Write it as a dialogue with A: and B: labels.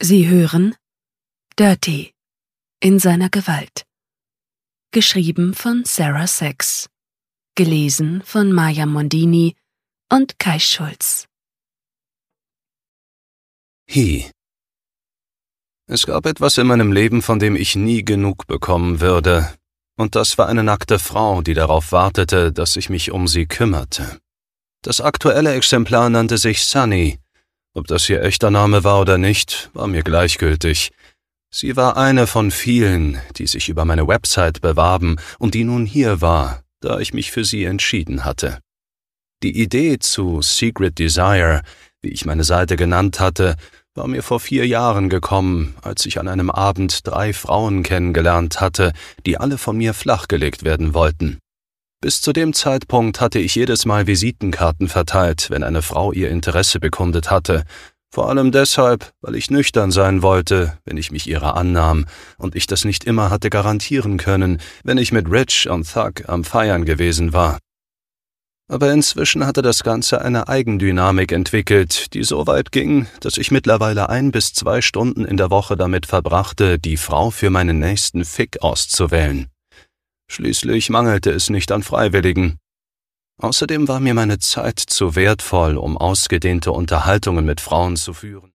A: Sie hören Dirty in seiner Gewalt. Geschrieben von Sarah Sachs. Gelesen von Maja Mondini und Kai Schulz.
B: He. Es gab etwas in meinem Leben, von dem ich nie genug bekommen würde, und das war eine nackte Frau, die darauf wartete, dass ich mich um sie kümmerte. Das aktuelle Exemplar nannte sich Sunny. Ob das ihr echter Name war oder nicht, war mir gleichgültig. Sie war eine von vielen, die sich über meine Website bewarben und die nun hier war, da ich mich für sie entschieden hatte. Die Idee zu Secret Desire, wie ich meine Seite genannt hatte, war mir vor 4 Jahren gekommen, als ich an einem Abend 3 Frauen kennengelernt hatte, die alle von mir flachgelegt werden wollten. Bis zu dem Zeitpunkt hatte ich jedes Mal Visitenkarten verteilt, wenn eine Frau ihr Interesse bekundet hatte, vor allem deshalb, weil ich nüchtern sein wollte, wenn ich mich ihrer annahm, und ich das nicht immer hatte garantieren können, wenn ich mit Rich und Thug am Feiern gewesen war. Aber inzwischen hatte das Ganze eine Eigendynamik entwickelt, die so weit ging, dass ich mittlerweile 1 bis 2 Stunden in der Woche damit verbrachte, die Frau für meinen nächsten Fick auszuwählen. Schließlich mangelte es nicht an Freiwilligen. Außerdem war mir meine Zeit zu wertvoll, um ausgedehnte Unterhaltungen mit Frauen zu führen.